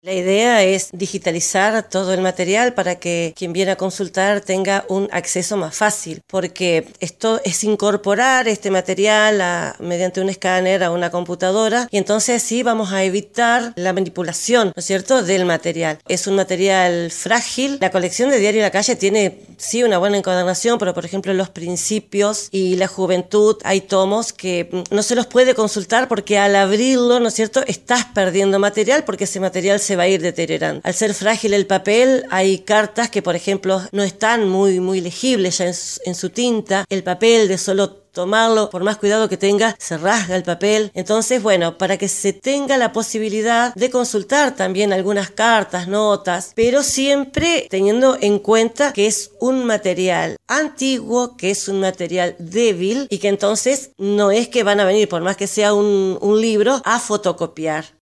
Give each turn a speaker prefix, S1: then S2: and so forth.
S1: La idea es digitalizar todo el material para que quien viene a consultar tenga un acceso más fácil, porque esto es incorporar este material mediante un escáner a una computadora, y entonces sí vamos a evitar la manipulación, ¿no es cierto?, del material. Es un material frágil. La colección de Diario La Calle tiene sí una buena encuadernación, pero por ejemplo los principios y la juventud hay tomos que no se los puede consultar porque al abrirlo, ¿no es cierto?, estás perdiendo material porque ese material se va a ir deteriorando. Al ser frágil el papel, hay cartas que por ejemplo no están muy legibles ya en su tinta. El papel, de solo tomarlo, por más cuidado que tenga, se rasga el papel. Entonces, bueno, para que se tenga la posibilidad de consultar también algunas cartas, notas, pero siempre teniendo en cuenta que es un material antiguo, que es un material débil y que entonces no es que van a venir, por más que sea un libro, a fotocopiar.